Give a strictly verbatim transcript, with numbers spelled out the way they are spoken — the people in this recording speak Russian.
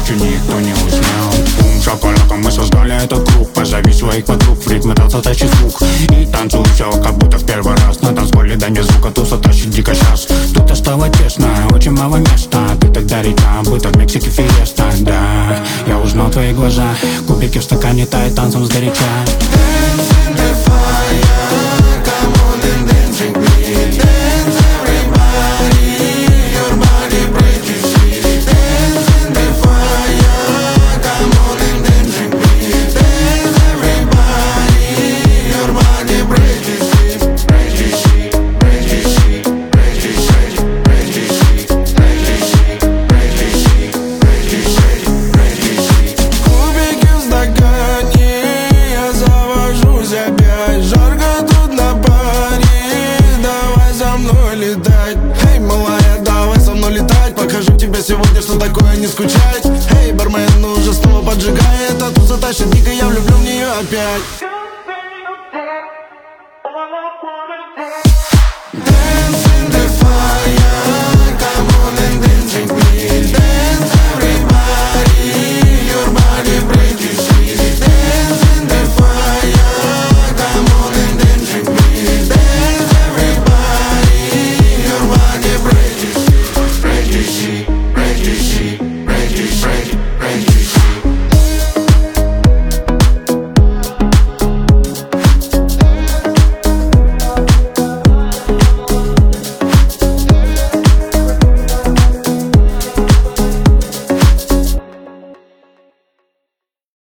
ночью никто не уснул. Бум, шоколадом мы создали этот круг. Позови своих подруг, в ритме танца тащит звук. И танцуй все, как будто в первый раз. На танцполе да не звука, туса тащит дико сейчас. Тут стало тесно, очень мало места. Ты тогда река, будто в Мексике фиеста. Да, я узнал твои глаза. Кубики в стакане тают танцем сгоряча. Dance in the fire, come on and dance with me. Dance everybody, your body breaks you see. Dance in the fire, come on and dance with me. Dance everybody, your body breaks you see. Breaks you see, breaks you see, breaks you see, breaks you see, breaks you see, breaks you see, breaks you see, breaks you see. Кубики в стакане, я завожусь опять. Жарко тут на паре, давай за мной летать. Эй, малая, давай со мной летать. Покажу тебе сегодня, что такое не скучать. Эй, бармен, ну уже снова поджигает. А туса тащит дико, я влюблю в нее опять. All I wanna